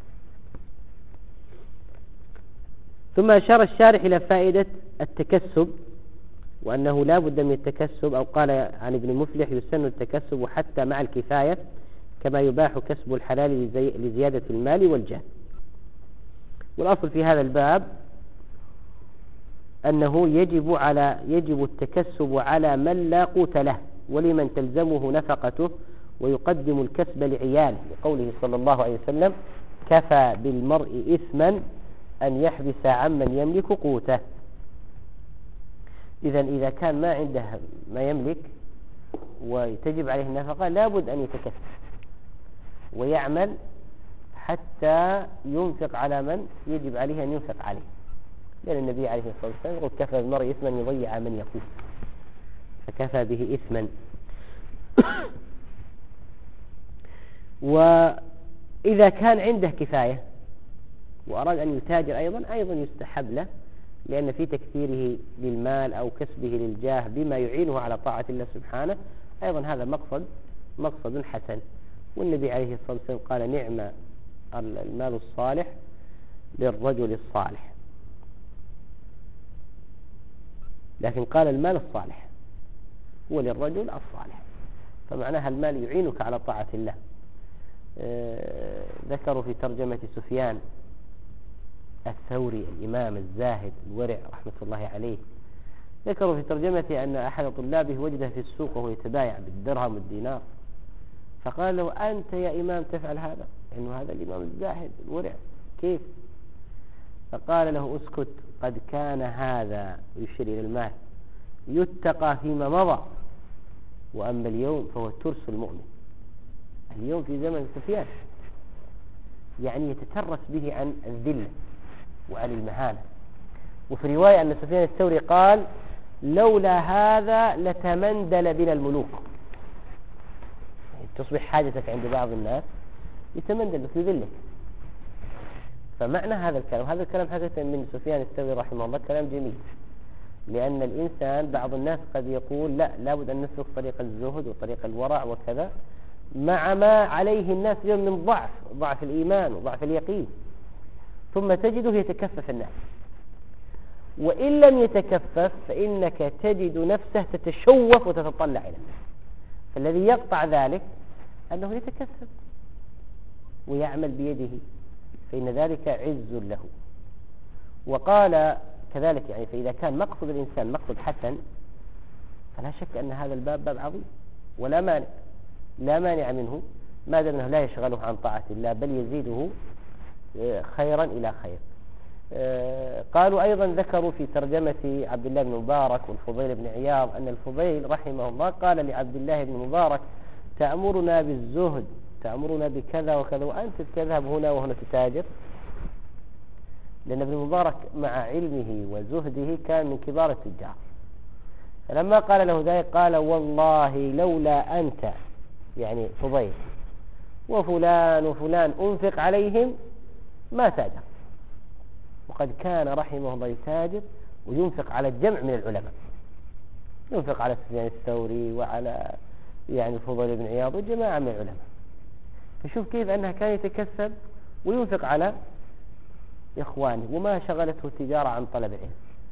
ثم أشار الشارح إلى فائدة التكسب، وأنه لا بد من التكسب، أو قال عن ابن مفلح يسن التكسب حتى مع الكفاية كما يباح كسب الحلال لزيادة المال والجاه. والأصل في هذا الباب أنه يجب على يجب التكسب على من لا قوت له ولمن تلزمه نفقته، ويقدم الكسب لعياله، لقوله صلى الله عليه وسلم: كفى بالمرء إثما أن يحبس عمن يملك قوته. إذا إذا كان ما عنده ما يملك وتجب عليه النفقة لابد أن يتكسب ويعمل حتى ينفق على من يجب عليه أن ينفق عليه، لأن النبي عليه الصلاة والسلام يقول: كفى بالمرء إثما يضيع من يقوت، فكفى به إثما. وإذا كان عنده كفاية وأراد أن يتاجر أيضا أيضا يستحب له، لأن في تكثيره للمال أو كسبه للجاه بما يعينه على طاعة الله سبحانه أيضا هذا مقصد مقصد حسن. والنبي عليه الصلاة والسلام قال: نعم المال الصالح للرجل الصالح، لكن قال المال الصالح هو للرجل الصالح، فمعناها المال يعينك على طاعة الله. آه ذكروا في ترجمة سفيان الثوري الإمام الزاهد الورع رحمة الله عليه، ذكروا في ترجمته أن أحد طلابه وجده في السوق وهو يتبايع بالدرهم والدينار، فقال له: أنت يا إمام تفعل هذا؟ إنه هذا الإمام الزاهد الورع كيف؟ فقال له: اسكت، قد كان هذا، يشير إلى المال، يتقى فيما مضى، وأما اليوم فهو ترس المؤمن. اليوم في زمن سفيان يعني يتترس به عن الذلة وعن المهانة. وفي رواية أن سفيان الثوري قال: لولا هذا لتمندل بنا الملوك. يعني تصبح حاجتك عند بعض الناس يتمندل في ذلك. فمعنى هذا الكلام، هذا الكلام حقيقة من سفيان الثوري رحمه الله كلام جميل، لأن الإنسان بعض الناس قد يقول: لا لابد أن نسلك طريق الزهد وطريق الورع وكذا، مع ما عليه الناس اليوم من ضعف ضعف الإيمان وضعف اليقين، ثم تجده يتكفف الناس. وإن لم يتكفف فإنك تجد نفسه تتشوف وتتطلع إليه. فالذي يقطع ذلك أنه يتكفف ويعمل بيده، فإن ذلك عز له. وقال كذلك يعني فإذا كان مقصد الإنسان مقصد حسن فلا شك أن هذا الباب باب عظيم ولا مانع لا مانع منه، ما دام أنه لا يشغله عن طاعة الله بل يزيده خيرا إلى خير. قالوا أيضا ذكروا في ترجمة عبد الله بن مبارك والفضيل بن عياض أن الفضيل رحمه الله قال لعبد الله بن مبارك: تأمرنا بالزهد، تأمرنا بكذا وكذا، وأنت تذهب هنا وهنا تتاجر. لأن ابن مبارك مع علمه وزهده كان من كبار التجار، فلما قال له ذلك قال: والله لولا أنت يعني فضيل وفلان وفلان أنفق عليهم ما تاجر. وقد كان رحمه الله يتاجر وينفق على الجمع من العلماء، ينفق على سفيان الثوري وعلى يعني فضيل بن عياض وجماعة من العلماء. فشوف كيف أنها كان يتكسب وينفق على إخوانه وما شغلته التجارة عن طلب العلم.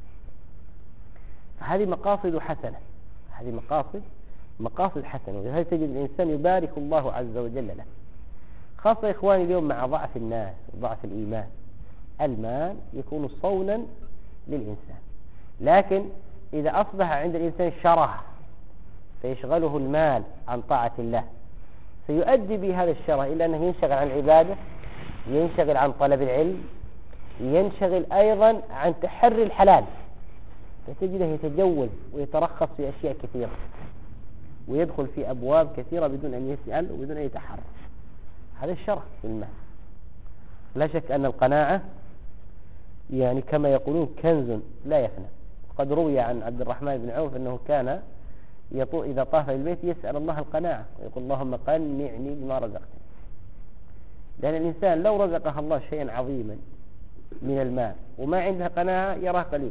فهذه مقاصد حسنة، هذه مقاصد مقاصد حسنة، وهذا تجد الإنسان يبارك الله عز وجل له. خاصة إخواني اليوم مع ضعف الناس وضعف الإيمان، المال يكون صونا للإنسان، لكن إذا أصبح عند الإنسان شره فيشغله المال عن طاعة الله سيؤدي بهذا الشره إلى أنه ينشغل عن العبادة، ينشغل عن طلب العلم، ينشغل أيضا عن تحري الحلال، فتجده يتجوز ويترخص في أشياء كثيرة ويدخل في أبواب كثيرة بدون أن يسأل وبدون أن يتحرى. هذا الشره في المال. لا شك أن القناعة يعني كما يقولون كنز لا يفنى. قد روي عن عبد الرحمن بن عوف أنه كان يطوف إذا طاف البيت يسأل الله القناعة ويقول: اللهم قنعني بما رزقتني. لأن الإنسان لو رزقه الله شيئا عظيما من المال وما عنده قناعة يراه قليل،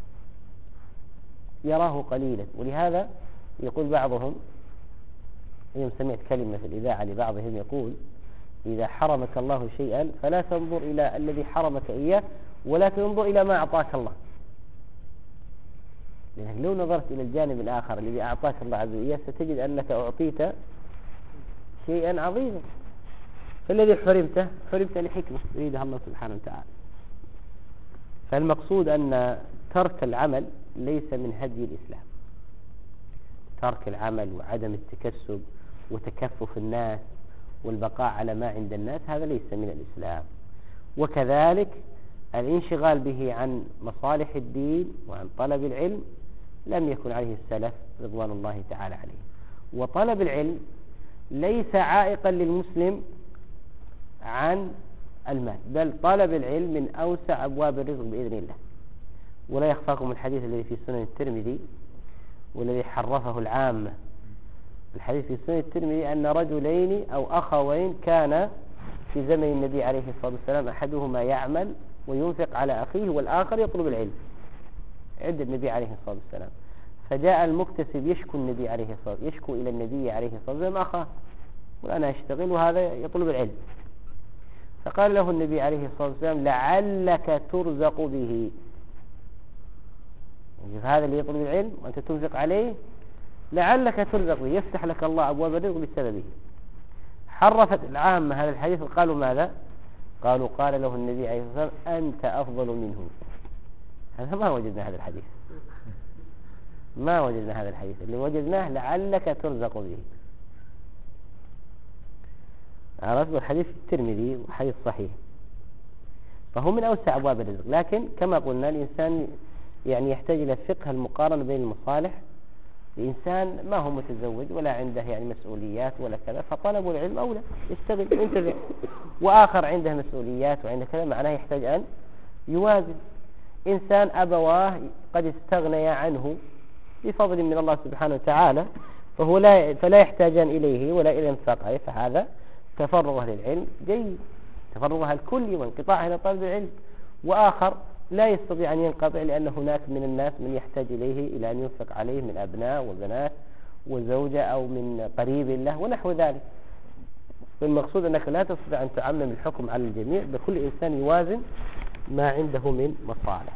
يراه قليلا. ولهذا يقول بعضهم، اليوم سمعت كلمة في الإذاعة لبعضهم يقول: إذا حرمك الله شيئا فلا تنظر إلى الذي حرمك إياه ولا تنظر إلى ما أعطاك الله، لأنك لو نظرت إلى الجانب الآخر الذي أعطاك الله عز وجل ستجد أنك أعطيت شيئا عظيما، فالذي حرمته حرمت لحكمة يريدها الله سبحانه وتعالى. فالمقصود أن ترك العمل ليس من هدي الإسلام، ترك العمل وعدم التكسب وتكفف الناس والبقاء على ما عند الناس هذا ليس من الإسلام. وكذلك الانشغال به عن مصالح الدين وعن طلب العلم لم يكن عليه السلف رضوان الله تعالى عليه. وطلب العلم ليس عائقا للمسلم عن المال، بل طلب العلم من أوسع أبواب الرزق بإذن الله. ولا يخفاكم الحديث الذي في سنن الترمذي والذي حرفه العامة. الحديث في سنن الترمذي أن رجلين أو أخوين كان في زمن النبي عليه الصلاة والسلام، أحدهما يعمل وينفق على أخيه والآخر يطلب العلم عند النبي عليه الصلاة والسلام. فجاء المكتسب يشكو النبي عليه الصلاة والسلام، يشكو إلى النبي عليه الصلاة والسلام أخاه، وأنا أشتغل وهذا يطلب العلم. فقال له النبي عليه الصلاة والسلام: لعلك ترزق به، هذا اللي يطلب العلم وأنت تنفق عليه لعلك ترزق به، يفتح لك الله أبواب الرزق بسببه. حرفت العامة هذا الحديث وقالوا ماذا؟ قالوا قال له النبي عليه الصلاة والسلام: أنت أفضل منه. هذا ما وجدنا هذا الحديث، ما وجدنا هذا الحديث، اللي وجدناه لعلك ترزق به. عرفت؟ الحديث الترمذي وحديث صحيح، فهو من أوسع أبواب الرزق. لكن كما قلنا الإنسان يعني يحتاج إلى فقه المقارنة بين المصالح. الإنسان ما هو متزوج ولا عنده يعني مسؤوليات ولا كذا، فطلب العلم أولى، يشتغل ينتبه. وآخر عنده مسؤوليات وعنده كذا، معناه يحتاج أن يوازن. إنسان أبواه قد استغنيا عنه بفضل من الله سبحانه وتعالى، فهو لا فلا يحتاجان إليه ولا إلى انفاقه، فهذا تفرغه للعلم جيد، تفرغها الكلي وانقطاعه إلى طلب العلم. وآخر لا يستطيع أن ينقطع لأن هناك من الناس من يحتاج إليه إلى أن ينفق عليه من أبناء وبنات وزوجة أو من قريب له ونحو ذلك. فالمقصود أنك لا تستطيع أن تعمم الحكم على الجميع، بكل إنسان يوازن ما عنده من مصالح.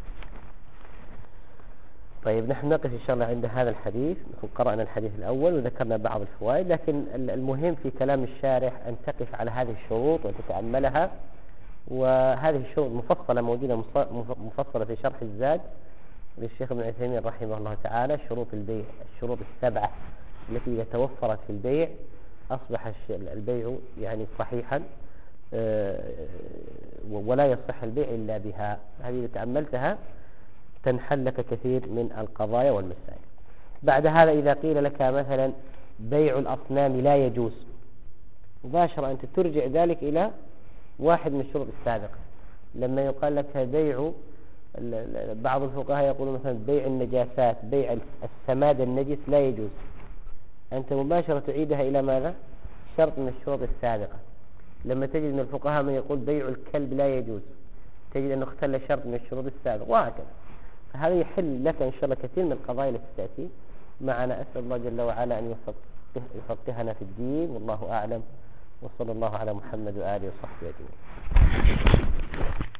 طيب نحن نقف إن شاء الله عند هذا الحديث. نكون قرأنا الحديث الأول وذكرنا بعض الفوائد، لكن المهم في كلام الشارح أن تقف على هذه الشروط وتتأملها. وهذه الشروط مفصلة موجودة مفصلة في شرح الزاد للشيخ ابن عثيمين رحمه الله تعالى. شروط البيع، الشروط السبعة التي إذا توفرت في البيع أصبح البيع يعني صحيحا، ولا يصح البيع إلا بها. هذه إذا تأملتها تنحل لك كثير من القضايا والمسائل. بعد هذا إذا قيل لك مثلا بيع الأصنام لا يجوز، مباشرة أنت ترجع ذلك إلى واحد من الشروط السابقة. لما يقال لك بيع، بعض الفقهاء يقولون مثلا بيع النجاسات، بيع السماد النجس لا يجوز، أنت مباشرة تعيدها إلى ماذا؟ شرط من الشروط السابقة. لما تجد من الفقهاء من يقول بيع الكلب لا يجوز، تجد أنه اختل شرط من الشروط السابقة، وهكذا. فهذا يحل لك إن شاء الله كثير من القضايا التي تأتي معنا. أسأل الله جل وعلا أن يفقهنا في الدين، والله أعلم، وصلى الله على محمد وآله وصحبه أجمعين.